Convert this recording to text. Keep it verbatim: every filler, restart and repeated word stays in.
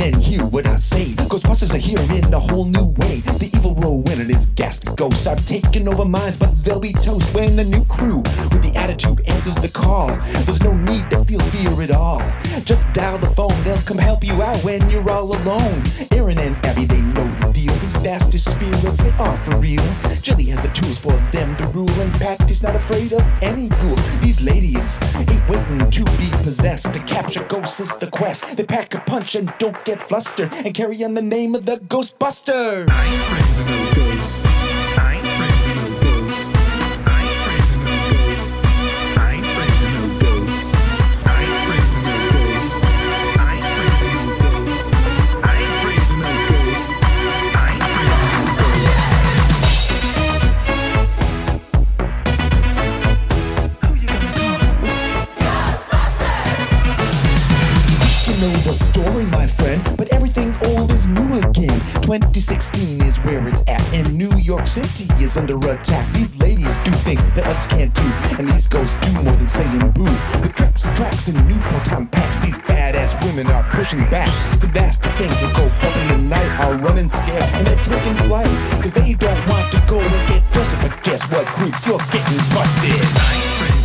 then hear what I say. Ghostbusters are here in a whole new way. The evil Rowan and his ghastly ghosts are taking over minds, but they'll be toast when a new crew with the attitude answers the call. There's no need to feel fear at all. Just dial the phone, they'll come help you out when you're all alone. Aaron and Abby, they know the deal. These bastard spirits, they are for real. Jilly has the tools for them to rule, and Patty's not afraid of any ghoul. These ladies ain't waiting to be possessed. To capture ghosts is the quest. They pack a punch and don't get flustered, and carry on the name of the Ghostbusters. I ain't afraid of no ghosts. I ain't afraid of no ghosts. I ain't afraid of no ghosts. I ain't afraid of no ghosts. I ain't afraid of no ghosts. I ain't afraid of no ghosts. I ain't afraid of no ghosts. I ain't afraid of no ghosts. Who you gonna call? You know the story, my friend, but everything old is new again. twenty sixteen is where it's at, and New York City is under attack. These ladies do things that others can't do, and these ghosts do more than saying boo. With tracks and tracks and Newport time packs, these badass women are pushing back. The nasty things that go up in the night are running scared, and they're taking flight, cause they don't want to go and get dusted. But guess what, creeps? You're getting busted. I ain't afraid